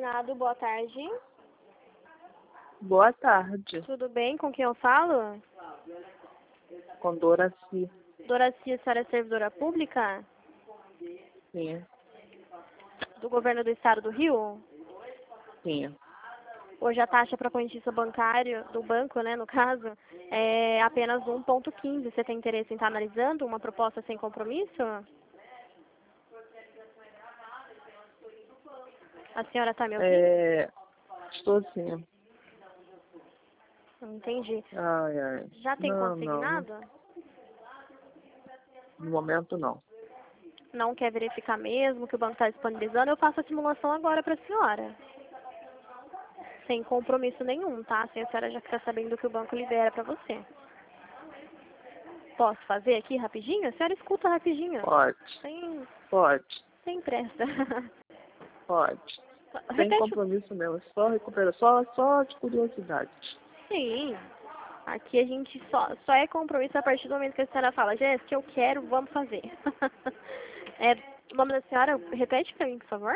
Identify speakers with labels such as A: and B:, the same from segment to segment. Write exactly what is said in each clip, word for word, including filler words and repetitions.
A: Finado, boa tarde.
B: Boa tarde.
A: Tudo bem? Com quem eu falo?
B: Com Doraci.
A: Doraci, a senhora é servidora pública?
B: Sim.
A: Do governo do estado do Rio?
B: Sim.
A: Hoje a taxa para correntista bancário, do banco, né, no caso, é apenas um ponto quinze. Você tem interesse em estar analisando uma proposta sem compromisso? A senhora está me ouvindo?
B: É... Estou sim.
A: Entendi.
B: Ai, ai.
A: Já tem
B: Não, não, não.
A: consignado?
B: No momento, não.
A: Não quer verificar mesmo que o banco está disponibilizando? Eu faço a simulação agora para a senhora. Sem compromisso nenhum, tá? Assim a senhora já está sabendo que o banco libera para você. Posso fazer aqui rapidinho? A senhora escuta rapidinho.
B: Pode.
A: Sem,
B: Pode.
A: sem pressa.
B: Pode. Sem
A: Repete.
B: compromisso mesmo. É só recuperar. Só, só de curiosidade.
A: Sim. Aqui a gente só, só é compromisso a partir do momento que a senhora fala, Jéssica, eu quero, vamos fazer. É, o nome da senhora, repete para mim, por favor.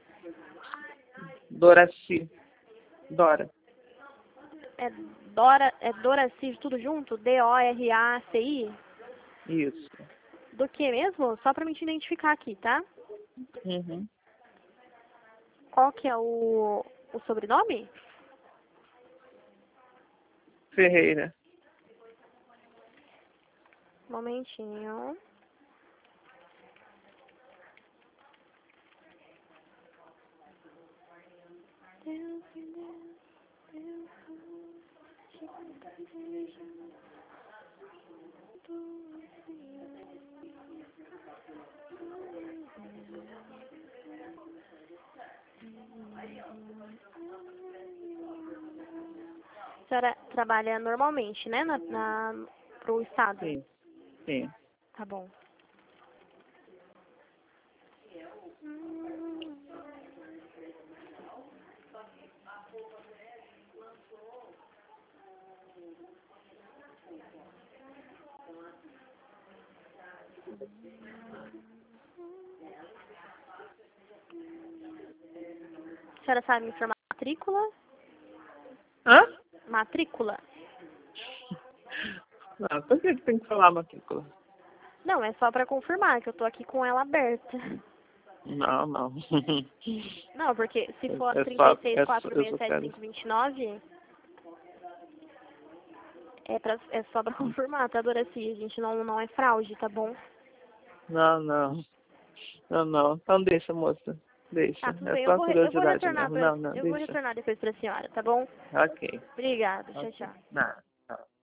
B: Doraci. Dora.
A: É Dora, é Doraci, tudo junto? D O R A C I?
B: Isso.
A: Do que mesmo? Só para me te identificar aqui, tá?
B: Uhum.
A: Qual que é o, o sobrenome?
B: Ferreira.
A: Momentinho. A senhora trabalha normalmente, né? Na, na, pro estado?
B: Sim. Sim.
A: Tá bom. A senhora sabe me informar a matrícula?
B: Hã?
A: Matrícula?
B: Não, por que que tem que falar matrícula?
A: Não, é só para confirmar que eu tô aqui com ela aberta.
B: Não, não.
A: Não, porque se for
B: É
A: trinta
B: só,
A: e seis,
B: é só,
A: quatrocentos e
B: eu
A: sessenta
B: só
A: e sete,
B: quero...
A: quinhentos e vinte e nove, é, pra, é só pra confirmar, tá, Doraci? A gente não, não é fraude, tá bom?
B: Não, não. Não, não. Então deixa, moça. Deixa.
A: Tá, tudo
B: É
A: bem. Eu
B: só
A: vou, re- eu vou
B: curiosidade
A: retornar
B: mesmo.
A: pra,
B: Não, não,
A: eu vou
B: deixa.
A: retornar depois pra senhora, tá bom?
B: Ok.
A: Obrigada. Tchau,
B: Ok.
A: tchau.
B: Nada.